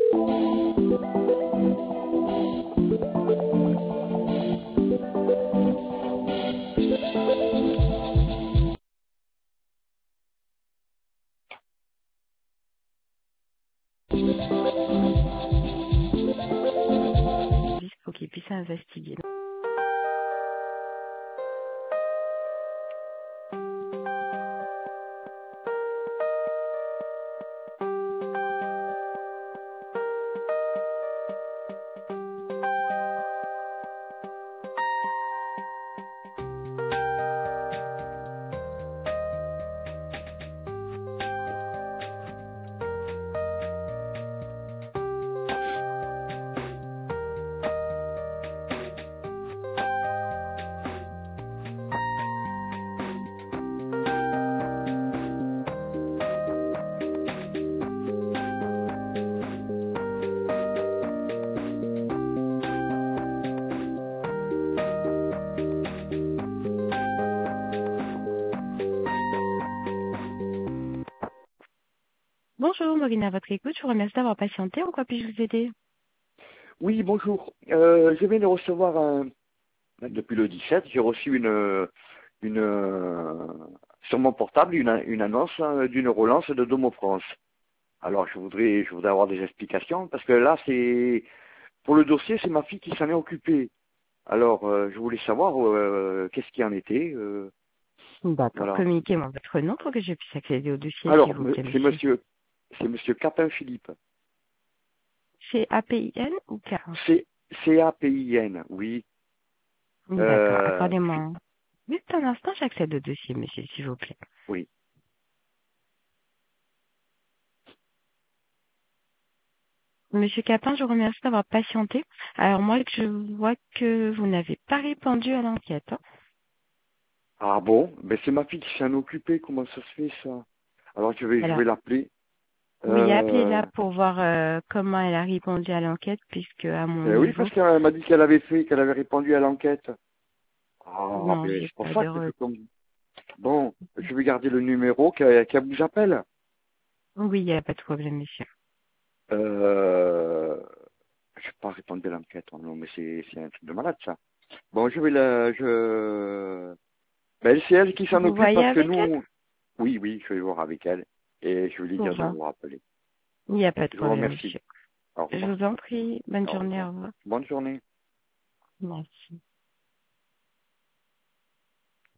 Pour qu'il puisse investiguer. Bonjour, Maureen, à votre écoute. Je vous remercie d'avoir patienté. En quoi puis-je vous aider? Oui, bonjour. Je viens de recevoir depuis le 17, j'ai reçu sur mon portable une annonce d'une relance de Domo France. Alors je voudrais avoir des explications parce que là pour le dossier, c'est ma fille qui s'en est occupée. Alors je voulais savoir qu'est-ce qui en était. D'accord. Voilà. Communiquez-moi votre nom pour que je puisse accéder au dossier, Alors s'il vous plaît, c'est monsieur Capin Philippe. C'est APIN ou K? C'est CAPIN, oui. D'accord. Accordez-moi juste un instant, j'accède au dossier, monsieur, s'il vous plaît. Oui. Monsieur Capin, je vous remercie d'avoir patienté. Alors moi, je vois que vous n'avez pas répondu à l'enquête. Hein. Ah bon? Ben c'est ma fille qui s'en est occupée. Comment ça se fait ça? Alors je vais Alors, l'appeler. oui, appelez-la pour voir comment elle a répondu à l'enquête, puisque à mon Oui, niveau, parce qu'elle m'a dit qu'elle avait répondu à l'enquête. Ah, non, ben j'ai c'est pour pas ça de que je re- tombe. Bon, je vais garder le numéro qu'elle vous appelle. Oui, il n'y a pas de problème, monsieur. Euh, je n'ai pas répondu à l'enquête. Oh non, mais c'est un truc de malade ça. Bon, ben c'est elle qui s'en Vous occupe voyez parce que avec elle? nous, oui, je vais voir avec elle et je vais lui Pour dire de voir. vous rappeler. Il n'y a pas de Je vous problème, remercie. monsieur. Au Je revoir. vous en prie. Bonne Au journée, revoir. au revoir. Bonne journée. Merci.